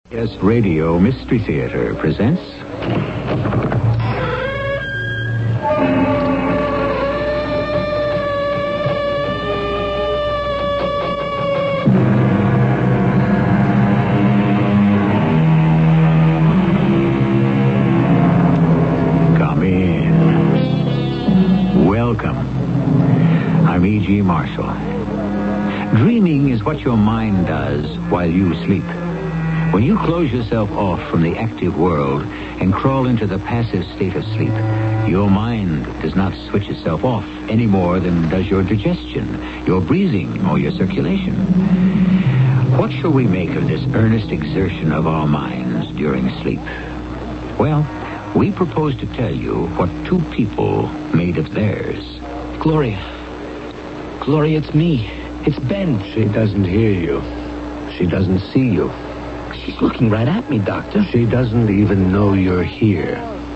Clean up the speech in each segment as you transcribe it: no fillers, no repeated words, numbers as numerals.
Yes, Radio Mystery Theater presents... Come in. Welcome. I'm E.G. Marshall. Dreaming is what your mind does while you sleep. When you close yourself off from the active world and crawl into the passive state of sleep, your mind does not switch itself off any more than does your digestion, your breathing, or your circulation. What shall we make of this earnest exertion of our minds during sleep? Well, we propose to tell you what two people made of theirs. Gloria, it's me. It's Ben. She doesn't hear you. She doesn't see you. She's looking right at me, Doctor. She doesn't even know you're here.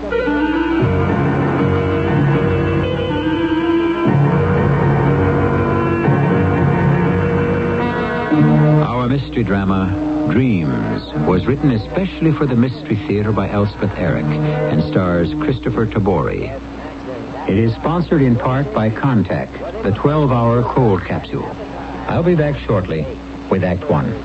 Our mystery drama, Dreams, was written especially for the Mystery Theater by Elspeth Eric and stars Christopher Tabori. It is sponsored in part by Contact, the 12-hour cold capsule. I'll be back shortly with Act One.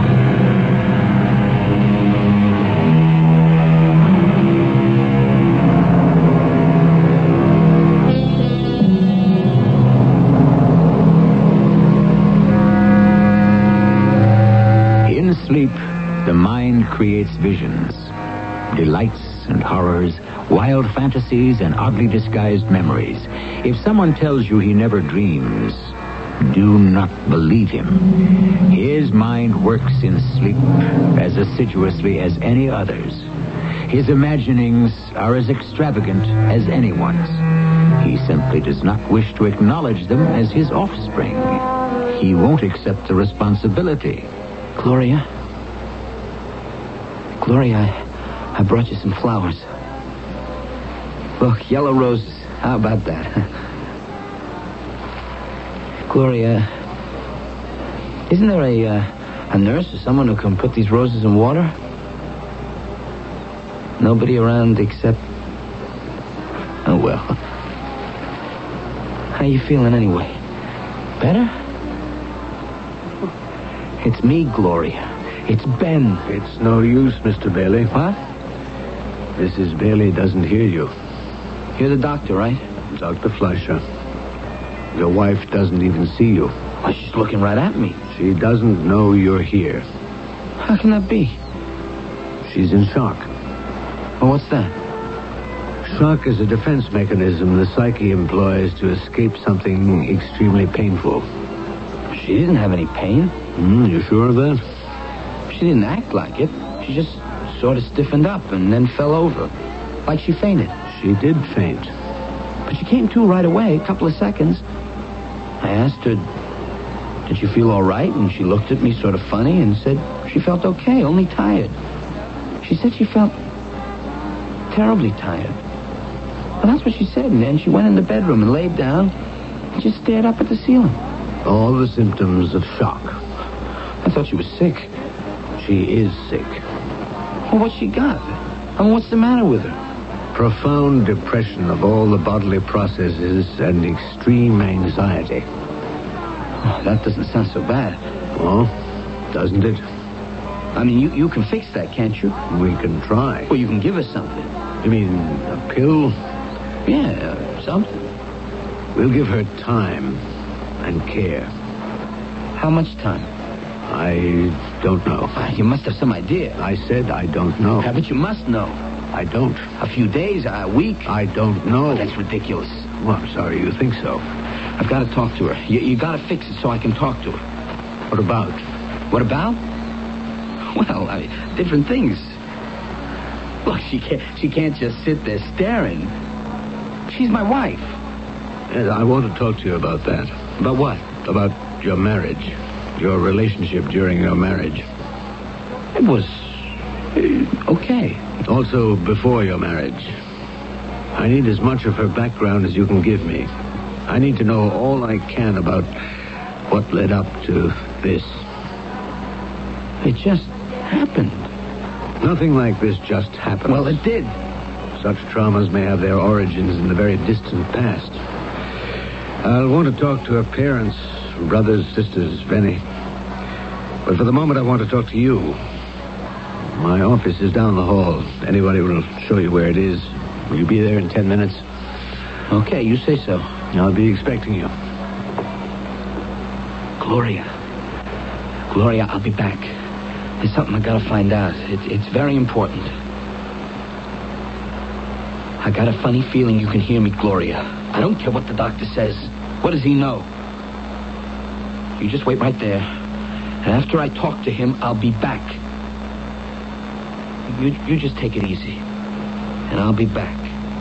Sleep, the mind creates visions, delights and horrors, wild fantasies and oddly disguised memories. If someone tells you he never dreams, do not believe him. His mind works in sleep as assiduously as any other's. His imaginings are as extravagant as anyone's. He simply does not wish to acknowledge them as his offspring. He won't accept the responsibility. Gloria, I brought you some flowers. Look, yellow roses. How about that? Gloria, isn't there a nurse or someone who can put these roses in water? Nobody around except... Oh, well. How you feeling anyway? Better? It's me, Gloria. It's Ben. It's no use, Mr. Bailey. What? Mrs. Bailey doesn't hear you. You're the doctor, right? Dr. Fleischer. Your wife doesn't even see you. Well, she's looking right at me. She doesn't know you're here. How can that be? She's in shock. Well, what's that? Shock is a defense mechanism the psyche employs to escape something extremely painful. She didn't have any pain. You sure of that? She didn't act like it. She just sort of stiffened up and then fell over. Like she fainted. She did faint. But she came to right away, a couple of seconds. I asked her, did you feel all right? And she looked at me sort of funny and said she felt okay, only tired. She said she felt terribly tired. Well, that's what she said. And then she went in the bedroom and laid down and just stared up at the ceiling. All the symptoms of shock. I thought she was sick. She is sick. Well, what's she got? I mean, what's the matter with her? Profound depression of all the bodily processes and extreme anxiety. Oh, that doesn't sound so bad. Oh, doesn't it? I mean, you can fix that, can't you? We can try. Well, you can give us something. You mean a pill? Yeah, something. We'll give her time and care. How much time? I don't know. You must have some idea. I said I don't know. Yeah, but you must know. I don't. A few days, a week? I don't know. Oh, that's ridiculous. Well, I'm sorry you think so. I've got to talk to her. You got to fix it so I can talk to her. What about? What about? Well, different things. Look, she can't just sit there staring. She's my wife. Yes, I want to talk to you about that. About what? About your marriage. Your relationship during your marriage. It was okay. Also before your marriage. I need as much of her background as you can give me. I need to know all I can about what led up to this. It just happened. Nothing like this just happened. Well, it did. Such traumas may have their origins in the very distant past. I'll want to talk to her parents, brothers, sisters, Benny. But for the moment, I want to talk to you. My office is down the hall. Anybody will show you where it is. Will you be there in 10 minutes? Okay, you say so. I'll be expecting you. Gloria, I'll be back. There's something I gotta find out. It's very important. I got a funny feeling you can hear me, Gloria. I don't care what the doctor says. What does he know? You just wait right there. And after I talk to him, I'll be back. You just take it easy. And I'll be back.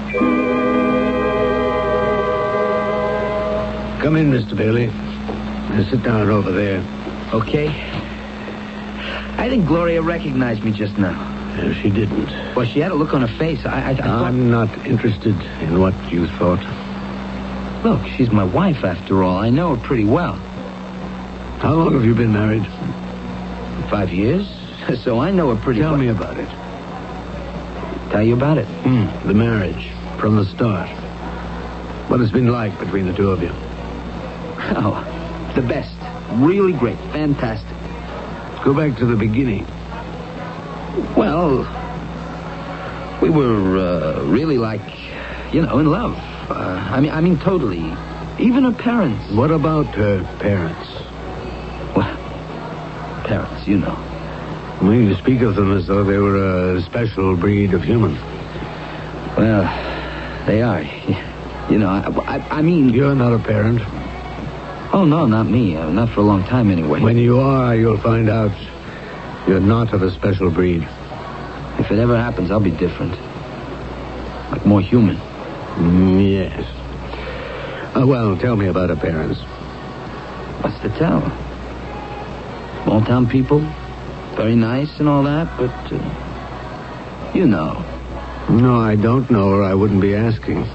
Come in, Mr. Bailey. Sit down over there. Okay. I think Gloria recognized me just now. She didn't. Well, she had a look on her face. I thought... I'm not interested in what you thought. Look, she's my wife, after all. I know her pretty well. How long have you been married? 5 years. So I know her pretty well. Tell me about it. Tell you about it? The marriage, from the start. What it's been like between the two of you. Oh, the best. Really great. Fantastic. Go back to the beginning. Well, we were really like, in love. I mean, totally. Even her parents. What about her parents? Well, parents, you know. Well, you speak of them as though they were a special breed of human. Well, they are. I mean... You're not a parent. Oh, no, not me. Not for a long time, anyway. When you are, you'll find out you're not of a special breed. If it ever happens, I'll be different. Like more human. Yes. Well, tell me about her parents. What's to tell? Small-town people. Very nice and all that, but... you know. No, I don't know, or I wouldn't be asking.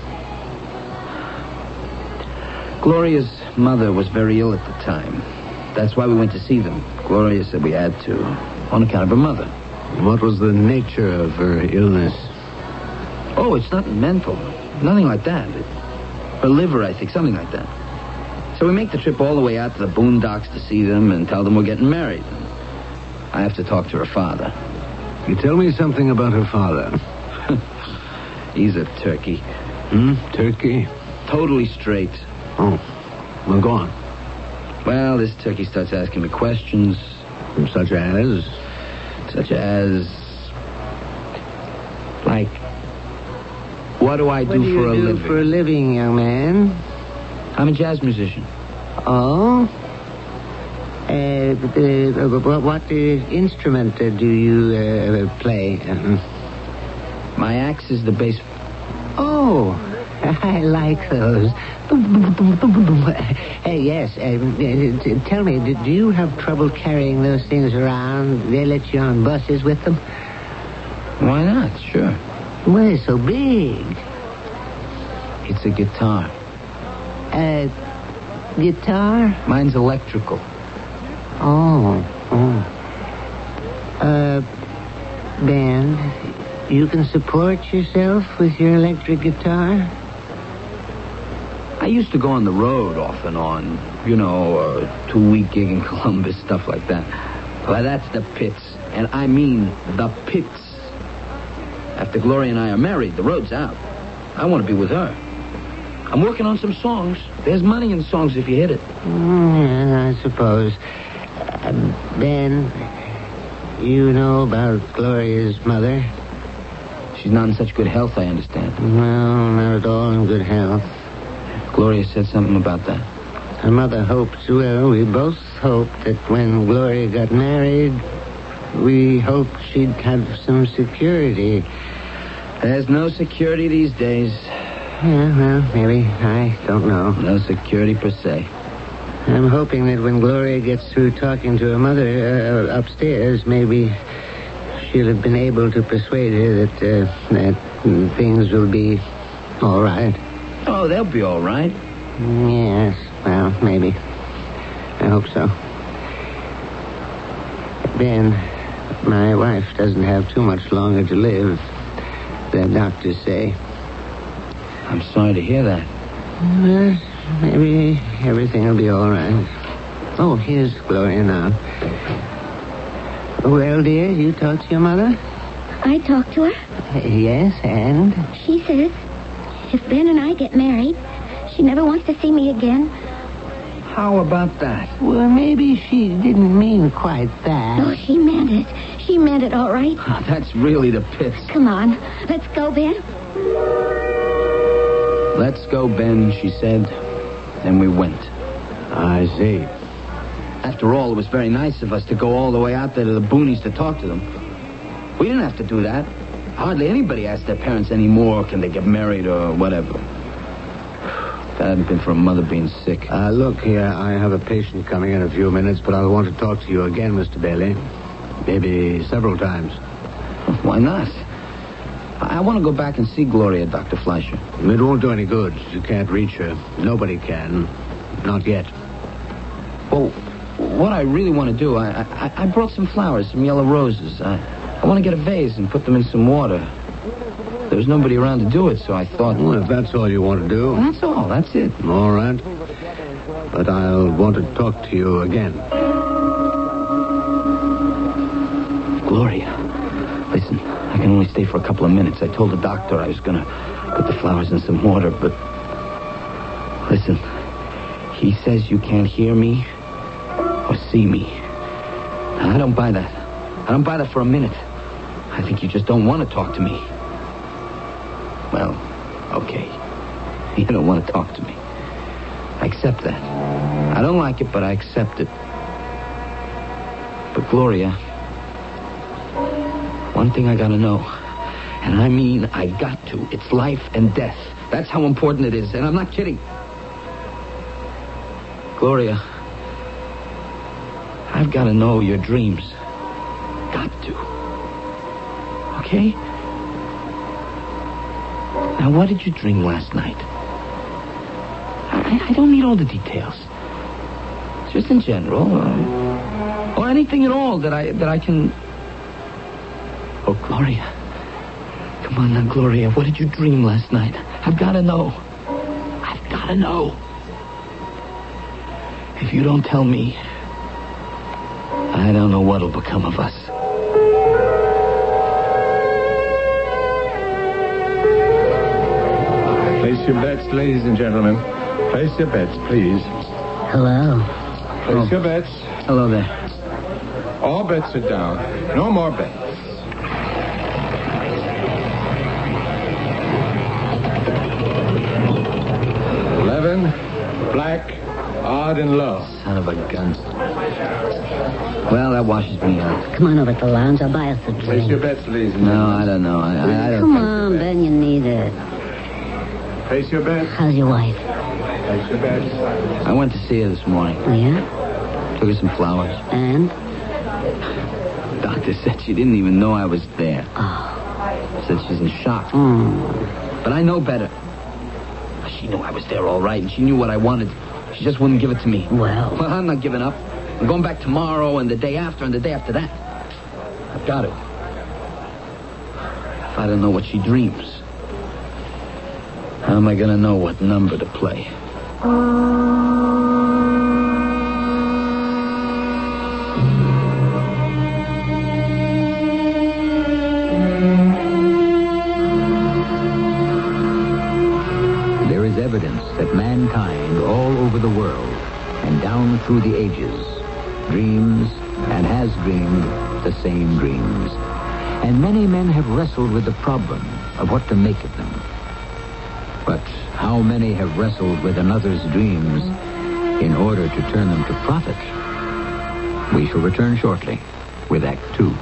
Gloria's mother was very ill at the time. That's why we went to see them. Gloria said we had to, on account of her mother. What was the nature of her illness? Oh, it's nothing mental. Nothing like that. Her liver, I think, something like that. So we make the trip all the way out to the boondocks to see them and tell them we're getting married. I have to talk to her father. You tell me something about her father. He's a turkey. Turkey? Totally straight. Oh, well, go on. Well, this turkey starts asking me questions. Such as? Like, what do I do for a living? What do you do for a living, young man? I'm a jazz musician. Oh? What instrument do you play? My axe is the bass. Oh, I like those. Hey, yes. Tell me, do you have trouble carrying those things around? They let you on buses with them? Why not? Sure. Well, they're so big. It's a guitar. Guitar? Mine's electrical. Oh. Ben, you can support yourself with your electric guitar? I used to go on the road off and on. 2-week gig in Columbus, stuff like that. Well, that's the pits. And I mean the pits. After Gloria and I are married, the road's out. I want to be with her. I'm working on some songs. There's money in songs if you hit it. Yeah, I suppose. Ben, you know about Gloria's mother? She's not in such good health, I understand. No, not at all in good health. Gloria said something about that. Her mother hoped, we both hoped that when Gloria got married, we hoped she'd have some security. There's no security these days. Yeah, well, maybe. I don't know. No security per se. I'm hoping that when Gloria gets through talking to her mother upstairs, maybe she'll have been able to persuade her that things will be all right. Oh, they'll be all right. Yes, well, maybe. I hope so. Ben, My wife doesn't have too much longer to live, the doctors say. I'm sorry to hear that. Well, maybe everything will be all right. Oh, here's Gloria now. Well, dear, you talked to your mother? I talked to her. Yes, and? She says if Ben and I get married, she never wants to see me again. How about that? Well, maybe she didn't mean quite that. Oh, she meant it. She meant it all right. Oh, that's really the pits. Come on. Let's go, Ben. Let's go, Ben, she said. Then we went. I see. After all, it was very nice of us to go all the way out there to the boonies to talk to them. We didn't have to do that. Hardly anybody asked their parents anymore, can they get married or whatever. If that hadn't been for a mother being sick. Look here, I have a patient coming in a few minutes, but I'll want to talk to you again, Mr. Bailey. Maybe several times. Why not? I want to go back and see Gloria, Dr. Fleischer. It won't do any good. You can't reach her. Nobody can. Not yet. Well, what I really want to do, I brought some flowers, some yellow roses. I want to get a vase and put them in some water. There was nobody around to do it, so I thought... Well, if that's all you want to do... That's all. That's it. All right. But I'll want to talk to you again. Gloria, listen, I can only stay for a couple of minutes. I told the doctor I was going to put the flowers in some water, but... Listen, he says you can't hear me or see me. I don't buy that. I don't buy that for a minute. I think you just don't want to talk to me. Well, okay. You don't want to talk to me. I accept that. I don't like it, but I accept it. But Gloria, one thing I gotta know, and I mean I got to. It's life and death. That's how important it is, and I'm not kidding. Gloria, I've got to know your dreams. Got to. Okay? Now, what did you dream last night? I don't need all the details. Just in general, or anything at all that I can... Oh, Gloria. Come on now, Gloria. What did you dream last night? I've got to know. I've got to know. If you don't tell me, I don't know what'll become of us. Place your bets, ladies and gentlemen. Place your bets, please. Hello. Place your bets. Hello there. All bets are down. No more bets. Black, odd, and low. Son of a gun. Well, that washes me out. Come on over to the lounge. I'll buy us a drink. Place your bets, please. No, I don't know. I don't. Come on, Ben. You need it. Place your bets. How's your wife? Place your bets. I went to see her this morning. Oh, yeah? Took her some flowers. And? Doctor said she didn't even know I was there. Oh. Said she's in shock. But I know better. She knew I was there all right, and she knew what I wanted. She just wouldn't give it to me. Well, I'm not giving up. I'm going back tomorrow and the day after and the day after that. I've got to. If I don't know what she dreams, how am I going to know what number to play? Evidence that mankind all over the world and down through the ages dreams and has dreamed the same dreams. And many men have wrestled with the problem of what to make of them. But how many have wrestled with another's dreams in order to turn them to profit? We shall return shortly with Act 2.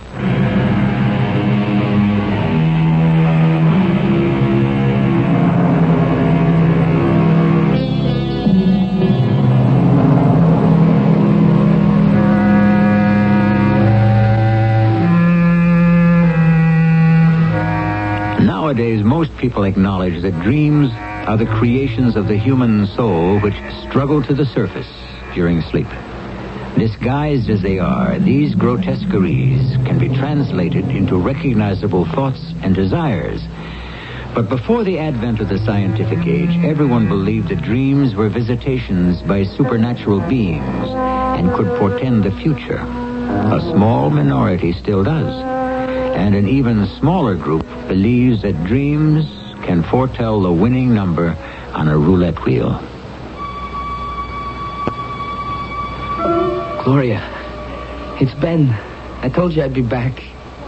Nowadays, most people acknowledge that dreams are the creations of the human soul which struggle to the surface during sleep. Disguised as they are, these grotesqueries can be translated into recognizable thoughts and desires. But before the advent of the scientific age, everyone believed that dreams were visitations by supernatural beings and could portend the future. A small minority still does. And an even smaller group believes that dreams can foretell the winning number on a roulette wheel. Gloria, it's Ben. I told you I'd be back.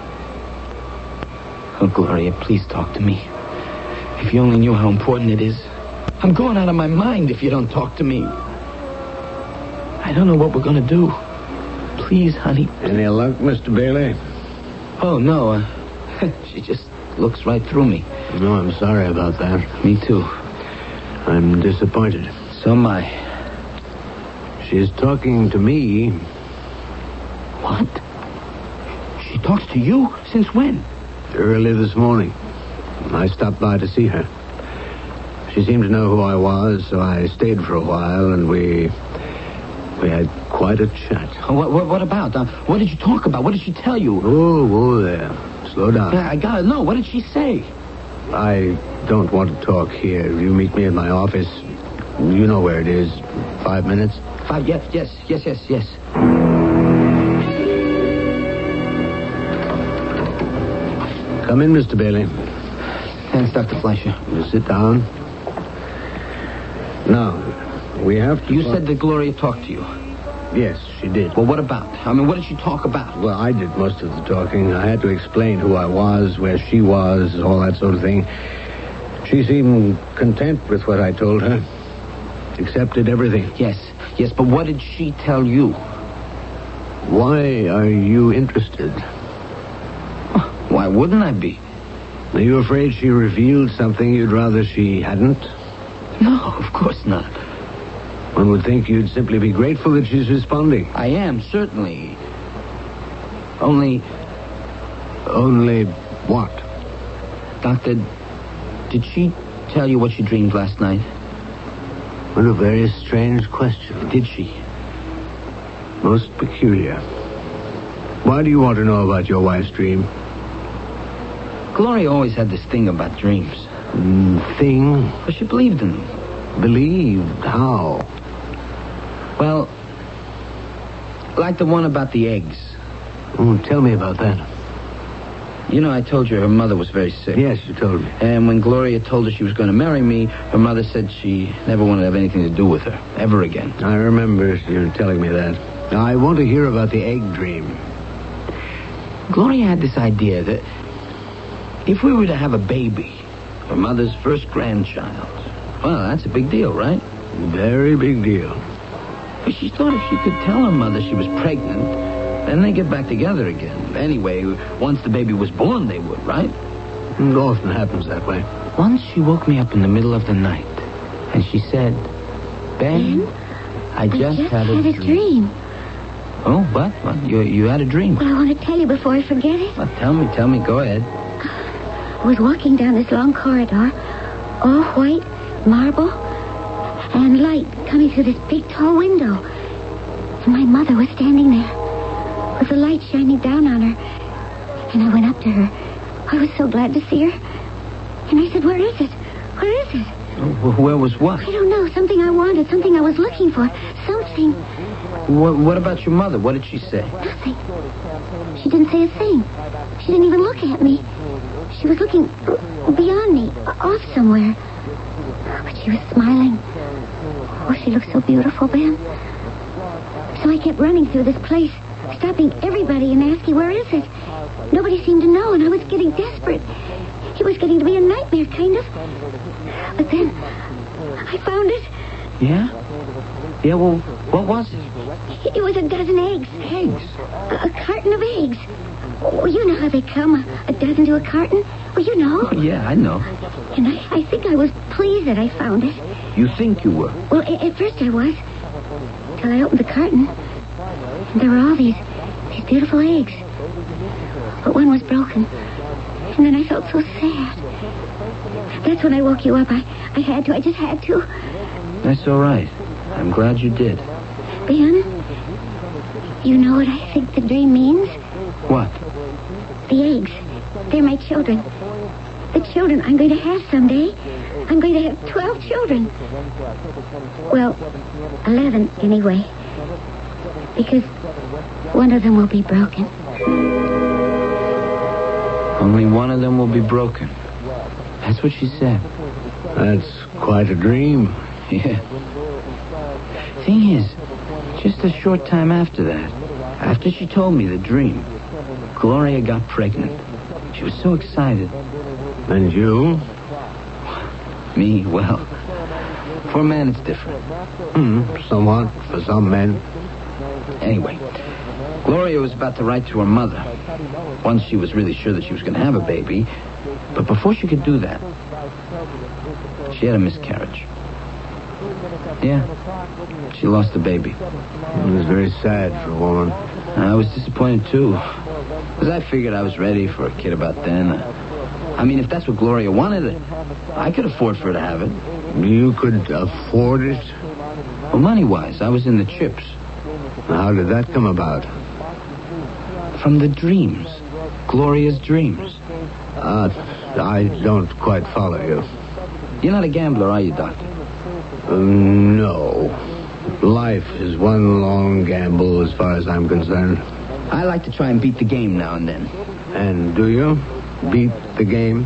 Oh, Gloria, please talk to me. If you only knew how important it is. I'm going out of my mind if you don't talk to me. I don't know what we're going to do. Please, honey. Any luck, Mr. Bailey? Oh, no. She just looks right through me. No, I'm sorry about that. Me too. I'm disappointed. So am I. She's talking to me. What? She talks to you? Since when? Early this morning. I stopped by to see her. She seemed to know who I was, so I stayed for a while, and we had quite a chat. What about? What did you talk about? What did she tell you? Oh, there. Slow down. I gotta know. What did she say? I don't want to talk here. You meet me at my office. You know where it is. 5 minutes? 5, yes. Come in, Mr. Bailey. Thanks, Dr. Fleischer. You sit down. Now, we have to... You said that Gloria talked to you. Yes, she did. Well, what about? I mean, what did she talk about? Well, I did most of the talking. I had to explain who I was, where she was, all that sort of thing. She seemed content with what I told her. Accepted everything. Yes, but what did she tell you? Why are you interested? Why wouldn't I be? Are you afraid she revealed something you'd rather she hadn't? No, of course not. One would think you'd simply be grateful that she's responding. I am, certainly. Only what? Doctor, did she tell you what she dreamed last night? What a very strange question. Did she? Most peculiar. Why do you want to know about your wife's dream? Gloria always had this thing about dreams. Thing? But she believed in them. Believed? How? Well, like the one about the eggs. Oh, tell me about that. You know, I told you her mother was very sick. Yes, you told me. And when Gloria told her she was going to marry me, her mother said she never wanted to have anything to do with her, ever again. I remember you telling me that. Now, I want to hear about the egg dream. Gloria had this idea that if we were to have a baby, her mother's first grandchild, well, that's a big deal, right? Very big deal. But she thought if she could tell her mother she was pregnant, then they'd get back together again. Anyway, once the baby was born, they would, right? It often happens that way. Once she woke me up in the middle of the night, and she said, Ben, I just had a dream. Oh, what? You had a dream? Well, I want to tell you before I forget it. Well, tell me. Go ahead. I was walking down this long corridor, all white, marble, and light coming through this big, tall window. And my mother was standing there, with the light shining down on her. And I went up to her. I was so glad to see her. And I said, where is it? Where is it? Where was what? I don't know. Something I wanted, something I was looking for. Something. What about your mother? What did she say? Nothing. She didn't say a thing. She didn't even look at me. She was looking beyond me, off somewhere. But she was smiling. Oh, she looked so beautiful, Ben. So I kept running through this place, stopping everybody and asking, where is it? Nobody seemed to know, and I was getting desperate. It was getting to be a nightmare, kind of. But then, I found it. Yeah? Yeah, well, what was it? It was a dozen eggs. Eggs? A carton of eggs. Oh, you know how they come, a dozen to a carton. Well, you know. Oh, yeah, I know. And I think I was pleased that I found it. You think you were? Well, at first I was. Till I opened the carton. And there were all these beautiful eggs. But one was broken. And then I felt so sad. That's when I woke you up. I just had to. That's all right. I'm glad you did. Ben, You know what I think the dream means? What? The eggs. They're my children. The children I'm going to have someday. I'm going to have 12 children. Well, 11 anyway. Because one of them will be broken. Only one of them will be broken. That's what she said. That's quite a dream. Yeah. Thing is, just a short time after that, after she told me the dream, Gloria got pregnant. She was so excited. And you? Me, well, for a man it's different. Somewhat, for some men. Anyway, Gloria was about to write to her mother. Once she was really sure that she was going to have a baby. But before she could do that, she had a miscarriage. Yeah, she lost the baby. It was very sad for a woman. I was disappointed, too. Because I figured I was ready for a kid about then. I mean, if that's what Gloria wanted, I could afford for her to have it. You could afford it? Well, money-wise, I was in the chips. How did that come about? From the dreams. Gloria's dreams. I don't quite follow you. You're not a gambler, are you, Doctor? No. Life is one long gamble as far as I'm concerned. I like to try and beat the game now and then. And do you? Beat the game?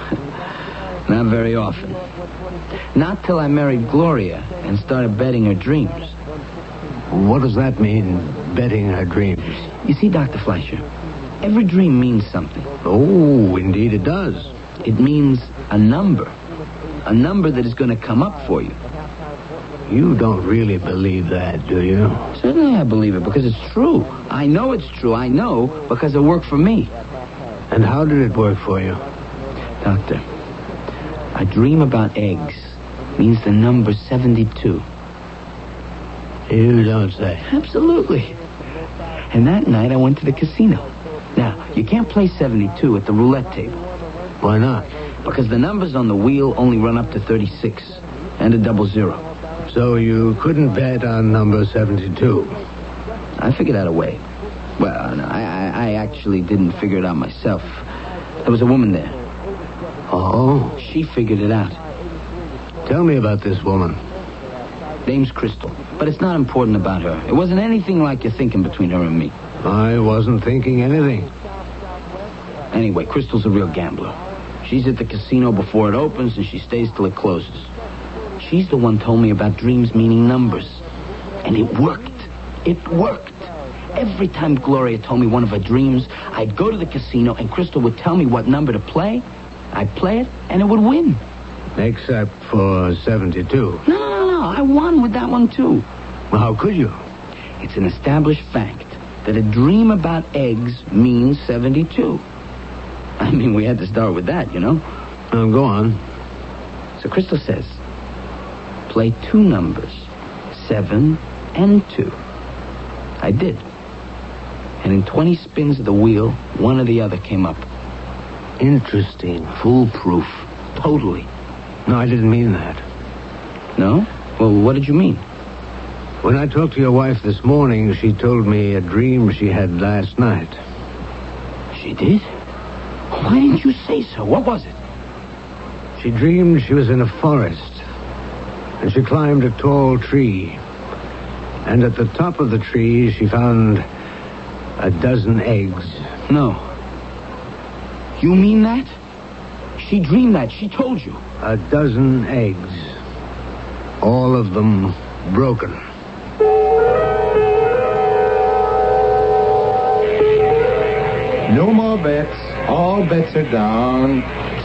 Not very often. Not till I married Gloria and started betting her dreams. What does that mean, betting her dreams? You see, Dr. Fleischer, every dream means something. Oh, indeed it does. It means a number. A number that is going to come up for you. You don't really believe that, do you? Certainly I believe it because it's true. I know it's true. I know because it worked for me. And how did it work for you? Doctor, a dream about eggs means the number 72. You don't say. Absolutely. And that night I went to the casino. Now, you can't play 72 at the roulette table. Why not? Because the numbers on the wheel only run up to 36 and a 00. So you couldn't bet on number 72? I figured out a way. Well, no, I actually didn't figure it out myself. There was a woman there. Oh? She figured it out. Tell me about this woman. Name's Crystal. But it's not important about her. It wasn't anything like you're thinking between her and me. I wasn't thinking anything. Anyway, Crystal's a real gambler. She's at the casino before it opens, and she stays till it closes. She's the one told me about dreams meaning numbers. And it worked. It worked. Every time Gloria told me one of her dreams, I'd go to the casino, and Crystal would tell me what number to play. I'd play it, and it would win. Except for 72. No. I won with that one, too. Well, how could you? It's an established fact that a dream about eggs means 72. I mean, we had to start with that, you know? Go on. So Crystal says, play two numbers, 7 and 2. I did. And in 20 spins of the wheel, one or the other came up. Interesting. Foolproof. Totally. No, I didn't mean that. No? Well, what did you mean? When I talked to your wife this morning, she told me a dream she had last night. She did? Why didn't you say so? What was it? She dreamed she was in a forest, and she climbed a tall tree. And at the top of the tree, she found a dozen eggs. No. You mean that? She dreamed that. She told you. A dozen eggs. All of them broken. No more bets. All bets are down.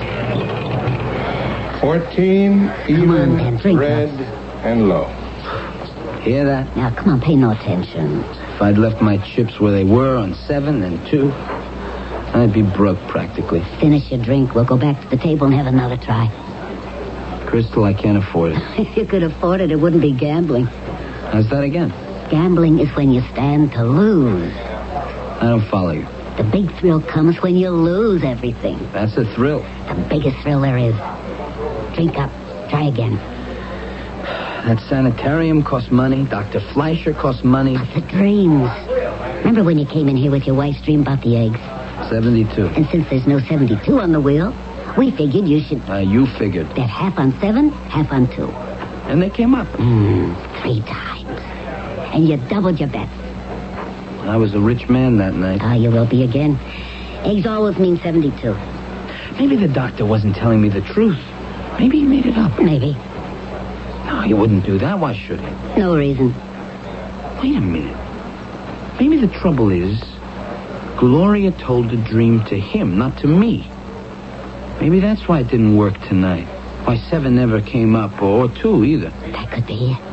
14, even, Ben, drink red, and low. Hear that? Now, come on, pay no attention. If I'd left my chips where they were on 7 and 2, I'd be broke practically. Finish your drink. We'll go back to the table and have another try. Crystal, I can't afford it. If you could afford it, it wouldn't be gambling. How's that again? Gambling is when you stand to lose. I don't follow you. The big thrill comes when you lose everything. That's a thrill. The biggest thrill there is. Drink up. Try again. That sanitarium costs money. Dr. Fleischer costs money. The dreams. Remember when you came in here with your wife's dream about the eggs? 72. And since there's no 72 on the wheel, we figured you should You figured. bet half on 7, half on 2. And they came up. 3 times. And you doubled your bet. I was a rich man that night. You will be again. Eggs always mean 72. Maybe the doctor wasn't telling me the truth. Maybe he made it up. Maybe. No, he wouldn't do that. Why should he? No reason. Wait a minute. Maybe the trouble is, Gloria told the dream to him, not to me. Maybe that's why it didn't work tonight. Why 7 never came up, or 2 either. That could be it.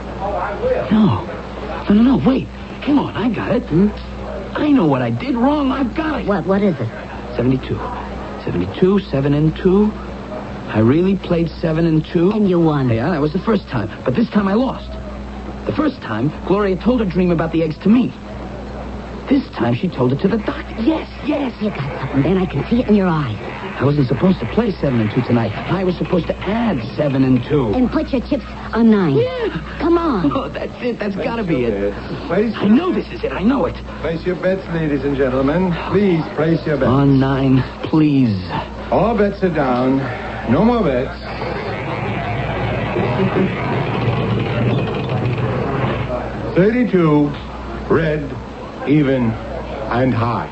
No, wait. Hang on, I got it. I know what I did wrong. I've got it. What is it? 72. 72, 7 and 2. I really played 7 and 2. And you won. Yeah, that was the first time. But this time I lost. The first time, Gloria told her dream about the eggs to me. This time she told it to the doctor. Yes. You got something, Ben. I can see it in your eyes. I wasn't supposed to play 7 and 2 tonight. I was supposed to add 7 and 2. And put your chips on 9. Yeah. Come on. Oh, that's it. That's got to be it. Place I know this is it. I know it. Place your bets, ladies and gentlemen. Please place your bets. On 9, please. All bets are down. No more bets. 32, red, even, and high.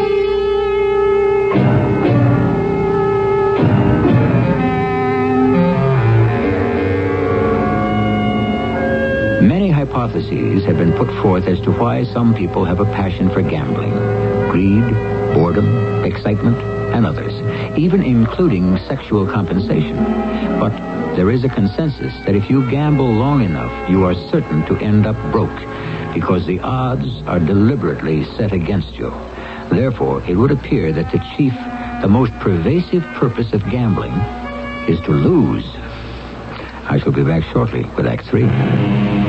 Many hypotheses have been put forth as to why some people have a passion for gambling. Greed, boredom, excitement, and others, even including sexual compensation. But there is a consensus that if you gamble long enough, you are certain to end up broke, because the odds are deliberately set against you. Therefore, it would appear that the most pervasive purpose of gambling is to lose. I shall be back shortly with Act 3.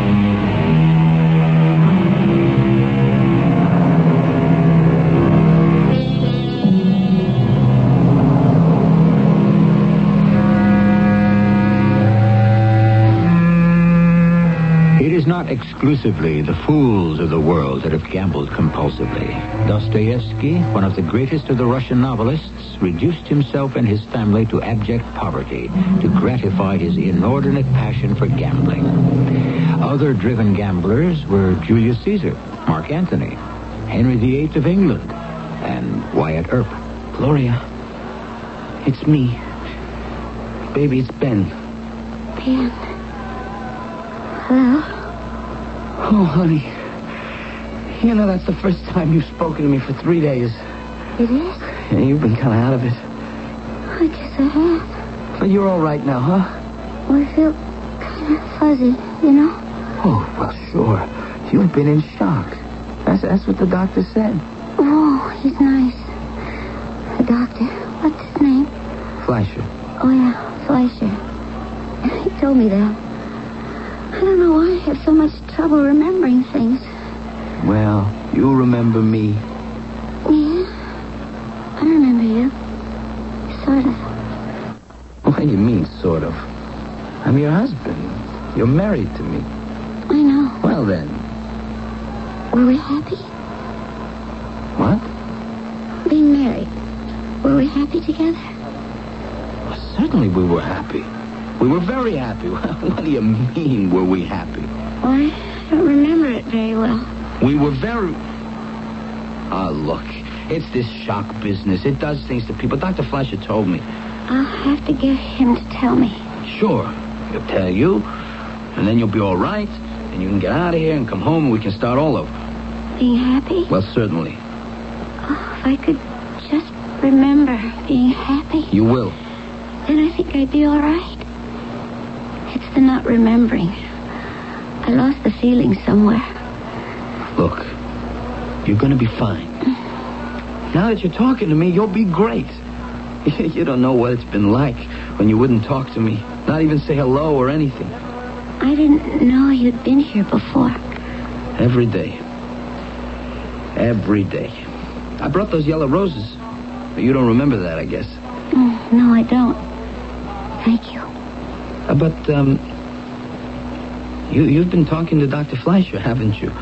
Not exclusively the fools of the world that have gambled compulsively. Dostoevsky, one of the greatest of the Russian novelists, reduced himself and his family to abject poverty to gratify his inordinate passion for gambling. Other driven gamblers were Julius Caesar, Mark Antony, Henry VIII of England, and Wyatt Earp. Gloria, it's me. Baby, it's Ben. Ben. Hello? Oh, honey. You know, that's the first time you've spoken to me for 3 days. It is? Yeah, you've been kind of out of it. I guess I have. But you're all right now, huh? Well, I feel kind of fuzzy, you know? Oh, well, sure. You've been in shock. That's what the doctor said. Oh, he's nice. The doctor. What's his name? Fleischer. Oh, yeah, Fleischer. He told me that. I don't know why I have so much trouble remembering things. Well, you remember me. Yeah, I remember you. Sort of. What do you mean, sort of? I'm your husband. You're married to me. I know. Well, then. Were we happy? What? Being married. Were we happy together? Well, certainly we were happy. We were very happy. What do you mean, were we happy? Well, I don't remember it very well. We were very... Ah, look. It's this shock business. It does things to people. Dr. Fleischer told me. I'll have to get him to tell me. Sure. He'll tell you. And then you'll be all right. And you can get out of here and come home and we can start all over. Being happy? Well, certainly. Oh, if I could just remember being happy. You will. Then I think I'd be all right. It's the not remembering. I lost the feeling somewhere. Look, you're going to be fine. Now that you're talking to me, you'll be great. You don't know what it's been like when you wouldn't talk to me. Not even say hello or anything. I didn't know you'd been here before. Every day. Every day. I brought those yellow roses. But you don't remember that, I guess. No, I don't. Thank you. But, you've been talking to Dr. Fleischer, haven't you?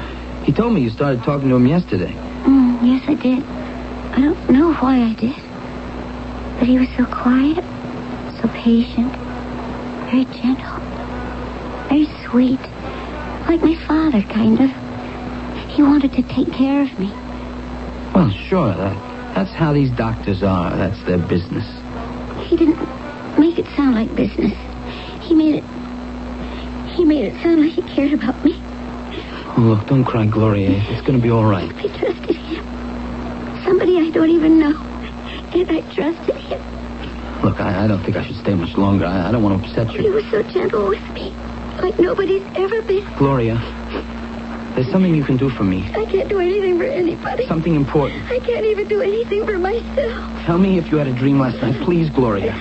He told me you started talking to him yesterday. Yes, I did. I don't know why I did. But he was so quiet, so patient, very gentle, very sweet. Like my father, kind of. He wanted to take care of me. Well, sure. That's how these doctors are. That's their business. He didn't make it sound like business. He made it sound like he cared about me. Oh, look, don't cry, Gloria. It's going to be all right. I trusted him. Somebody I don't even know. And I trusted him. Look, I don't think I should stay much longer. I don't want to upset He you. was so gentle with me. Like nobody's ever been. Gloria, there's something you can do for me. I can't do anything for anybody. Something important. I can't even do anything for myself. Tell me if you had a dream last night. Please, Gloria.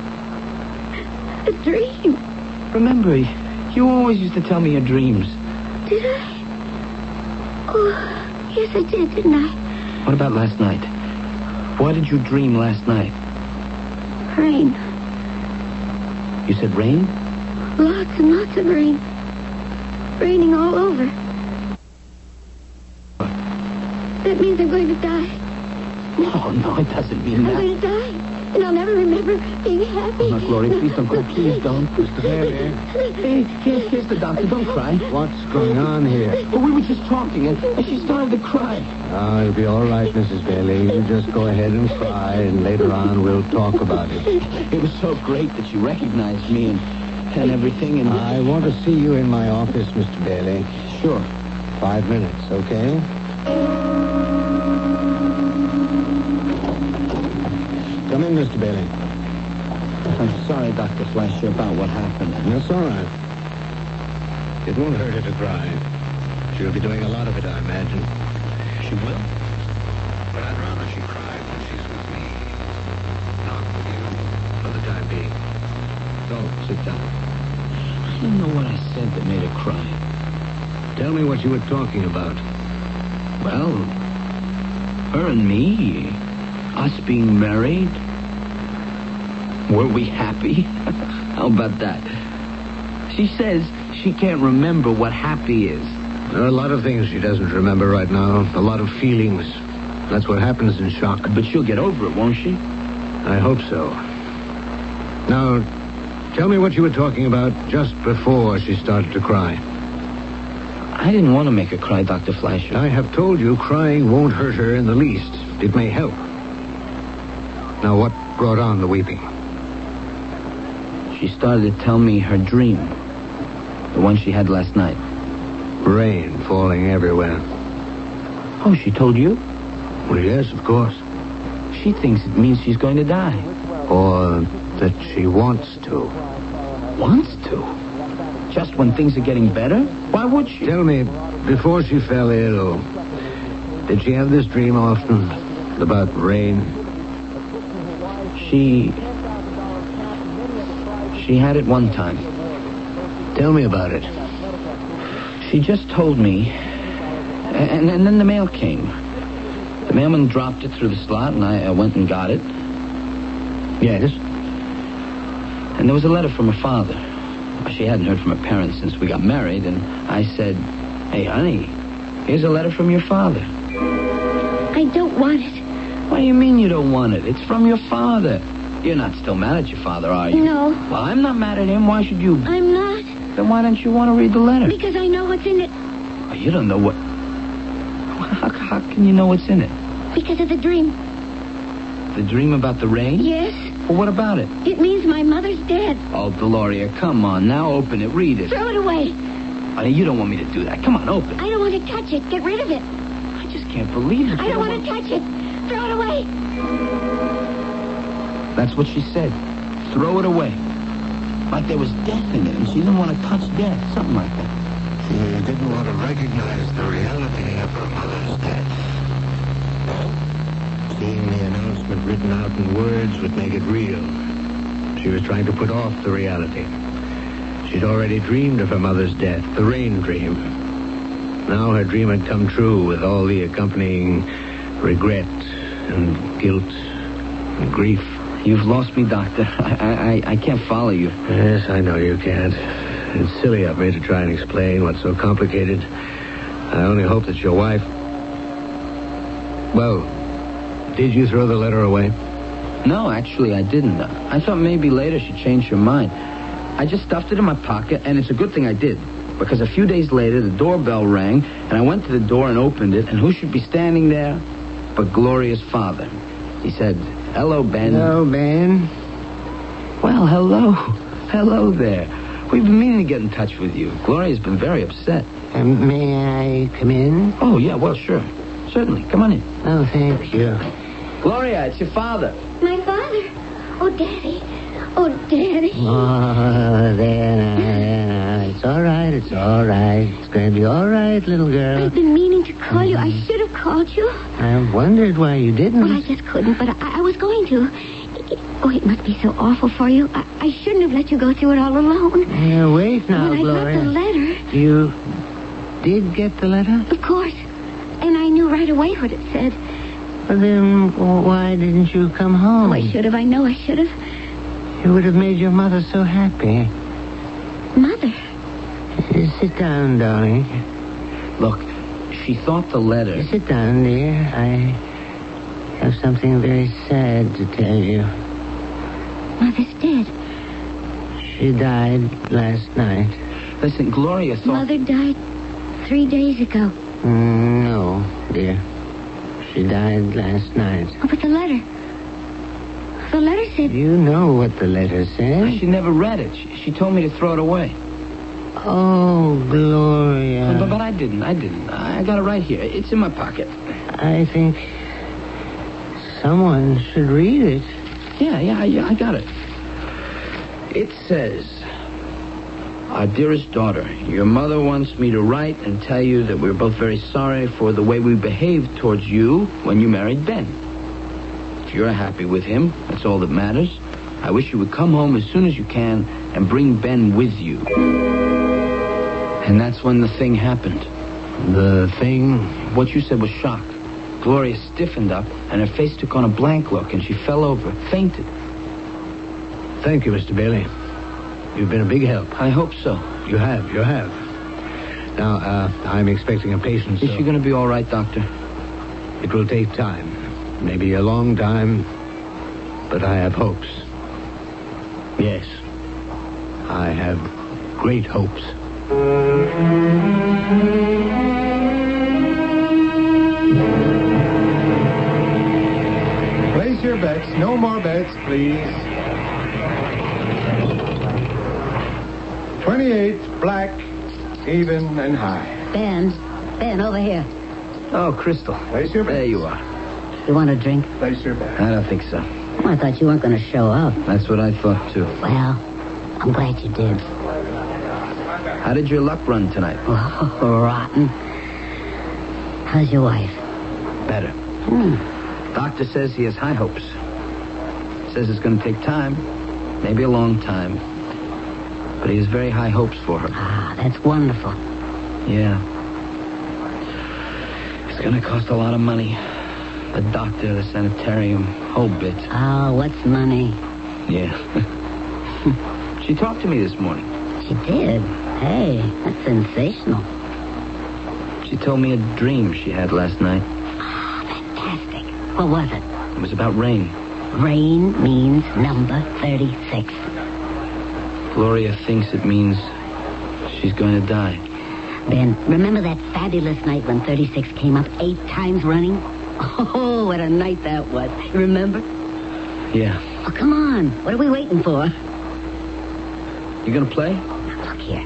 A dream. Remember, you always used to tell me your dreams. Did I? Oh, yes, I did, didn't I? What about last night? What did you dream last night? Rain. You said rain? Lots and lots of rain. Raining all over. That means I'm going to die. No, it doesn't mean I'm that. going to die. And I'll never remember being happy. Oh, no, Gloria, please don't go. Please don't. Mr. Bailey, Hey, here's the doctor. Don't cry. what's going on here? Well, we were just talking, and she started to cry. Oh, you'll be all right, Mrs. Bailey. You just go ahead and cry, and later on we'll talk about it. It was so great that she recognized me and everything, and... I want to see you in my office, Mr. Bailey. Sure. 5 minutes, okay? Come in, Mr. Bailey. I'm sorry, Dr. Fleischer, about what happened. That's all right. It won't hurt her to cry. She'll be doing a lot of it, I imagine. She will? But I'd rather she cried when she's with me. Not with you, for the time being. So, sit down. I don't know what I said that made her cry. Tell me what you were talking about. Well, her and me, us being married. Were we happy? How about that? She says she can't remember what happy is. There are a lot of things she doesn't remember right now. A lot of feelings. That's what happens in shock. But she'll get over it, won't she? I hope so. Now, tell me what you were talking about just before she started to cry. I didn't want to make her cry, Dr. Fleischer. I have told you crying won't hurt her in the least. It may help. Now, what brought on the weeping? She started to tell me her dream. The one she had last night. Rain falling everywhere. Oh, she told you? Well, yes, of course. She thinks it means she's going to die. Or that she wants to. Wants to? Just when things are getting better? Why would she? Tell me, before she fell ill, did she have this dream often about rain? She had it one time. Tell me about it. She just told me, and then the mail came. The mailman dropped it through the slot, and I went and got it. Yes? And there was a letter from her father. She hadn't heard from her parents since we got married, and I said, "Hey, honey, here's a letter from your father." I don't want it. What do you mean you don't want it? It's from your father. You're not still mad at your father, are you? No. Well, I'm not mad at him. Why should you? I'm not. Then why don't you want to read the letter? Because I know what's in it. Oh, you don't know what... How can you know what's in it? Because of the dream. The dream about the rain? Yes. Well, what about it? It means my mother's dead. Oh, Deloria, come on. Now open it. Read it. Throw it away. Honey, you don't want me to do that. Come on, open it. I don't want to touch it. Get rid of it. I just can't believe it. I don't want to touch it. Throw it away. That's what she said. Throw it away. Like there was death in it, and she didn't want to touch death. Something like that. She didn't want to recognize the reality of her mother's death. Seeing the announcement written out in words would make it real. She was trying to put off the reality. She'd already dreamed of her mother's death, the rain dream. Now her dream had come true with all the accompanying regret and guilt and grief. You've lost me, Doctor. I can't follow you. Yes, I know you can't. It's silly of me to try and explain what's so complicated. I only hope that your wife... Well, did you throw the letter away? No, actually, I didn't. I thought maybe later she'd change her mind. I just stuffed it in my pocket, and it's a good thing I did. Because a few days later, the doorbell rang, and I went to the door and opened it, and who should be standing there but Gloria's father? He said, "Hello, Ben." Hello, Ben. Well, hello. Hello there. We've been meaning to get in touch with you. Gloria's been very upset. May I come in? Oh, yeah, well, sure. Certainly. Come on in. Oh, thank you. Gloria, it's your father. My father? Oh, Daddy. Oh, Daddy. Oh, there. It's all right. It's all right. It's going to be all right, little girl. I've been meaning to call you. I should have called you. I wondered why you didn't. Well, I just couldn't, but I was going to. It must be so awful for you. I shouldn't have let you go through it all alone. Wait now, when Gloria. I got the letter. You did get the letter? Of course. And I knew right away what it said. Well, then why didn't you come home? Oh, I should have. I know I should have. You would have made your mother so happy. Mother. Sit down, darling. Look, she thought the letter... Sit down, dear. I have something very sad to tell you. Mother's dead. She died last night. Listen, Gloria thought... Mother died 3 days ago. No, dear. She died last night. Oh, but the letter. The letter said... You know what the letter said. She never read it. She told me to throw it away. Oh, Gloria. But I didn't. I got it right here. It's in my pocket. I think someone should read it. Yeah, I got it. It says, "Our dearest daughter, your mother wants me to write and tell you that we're both very sorry for the way we behaved towards you when you married Ben. If you're happy with him, that's all that matters. I wish you would come home as soon as you can and bring Ben with you." And that's when the thing happened. The thing? What you said was shock. Gloria stiffened up, and her face took on a blank look, and she fell over, fainted. Thank you, Mr. Bailey. You've been a big help. I hope so. You have. Now, I'm expecting a patient, Is she going to be all right, Doctor? It will take time. Maybe a long time. But I have hopes. Yes. I have great hopes. Place your bets. No more bets, please. 28, black, even, and high. Ben, over here. Oh, Crystal. Place your bets. There you are. You want a drink? Place your bets. I don't think so. Oh, I thought you weren't going to show up. That's what I thought, too. Well, I'm glad you did. How did your luck run tonight? Oh, rotten. How's your wife? Better. Doctor says he has high hopes. Says it's going to take time. Maybe a long time. But he has very high hopes for her. Ah, that's wonderful. Yeah. It's going to cost a lot of money. The doctor, the sanitarium, whole bit. Oh, what's money? Yeah. She talked to me this morning. She did? Hey, that's sensational. She told me a dream she had last night. Ah, fantastic. What was it? It was about rain. Rain means number 36. Gloria thinks it means she's going to die. Ben, remember that fabulous night when 36 came up 8 times running? Oh, what a night that was. You remember? Yeah. Oh, come on. What are we waiting for? You going to play? Look here.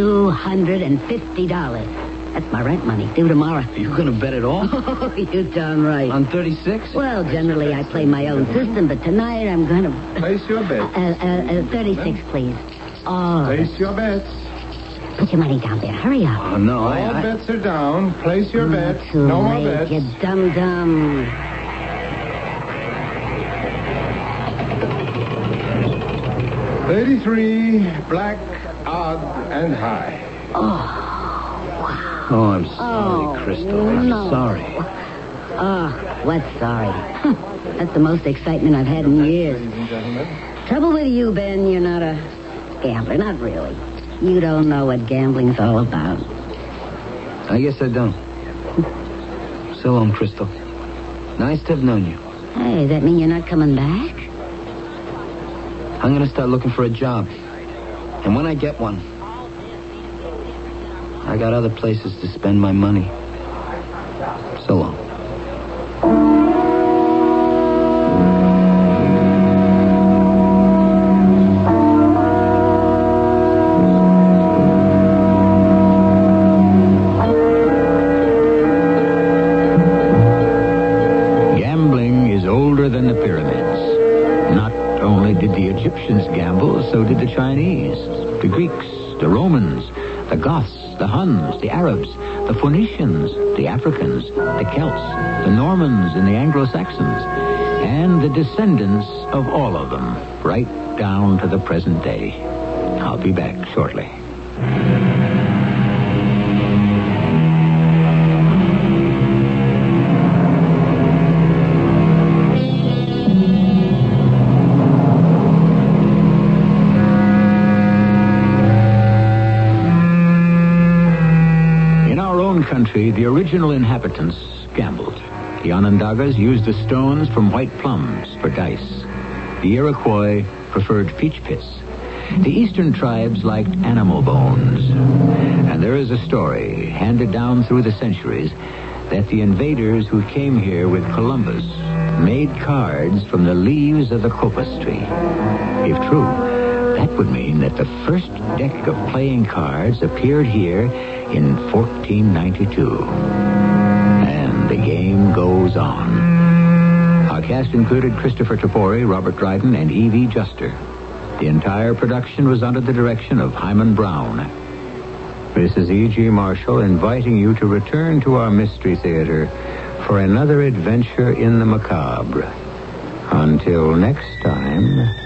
$250. That's my rent money. Due tomorrow. Are you going to bet it all? Oh, you're darn right. On 36? Well, generally I play my own system, but tonight I'm going to... Place your bets. 36, please. Oh, Place your bets. put your money down there. Hurry up. Oh, no, All I... bets are down. Place your bets. Too No more late, bets. you dum-dum. $33, black, odd, and high. Oh, I'm sorry, Crystal. I'm no. sorry. Oh, what's sorry? That's the most excitement I've had in years. Ladies and gentlemen. Trouble with you, Ben, you're not a gambler. Not really. You don't know what gambling's all about. I guess I don't. So long, Crystal. Nice to have known you. Hey, does that mean you're not coming back? I'm going to start looking for a job. And when I get one, I got other places to spend my money. So long. Gambling is older than the pyramids. Not only did the Egyptians gamble, so did the Chinese, the Greeks, the Romans, the Goths, the Huns, the Arabs, the Phoenicians, the Africans, the Celts, the Normans, and the Anglo-Saxons, and the descendants of all of them, right down to the present day. I'll be back shortly. Country, the original inhabitants gambled. The Onondagas used the stones from white plums for dice. The Iroquois preferred peach pits. The eastern tribes liked animal bones. And there is a story, handed down through the centuries, that the invaders who came here with Columbus made cards from the leaves of the copus tree. If true, that would mean that the first deck of playing cards appeared here in 1492. And the game goes on. Our cast included Christopher Toporri, Robert Dryden, and E.V. Juster. The entire production was under the direction of Hyman Brown. This is E.G. Marshall inviting you to return to our Mystery Theater for another adventure in the macabre. Until next time...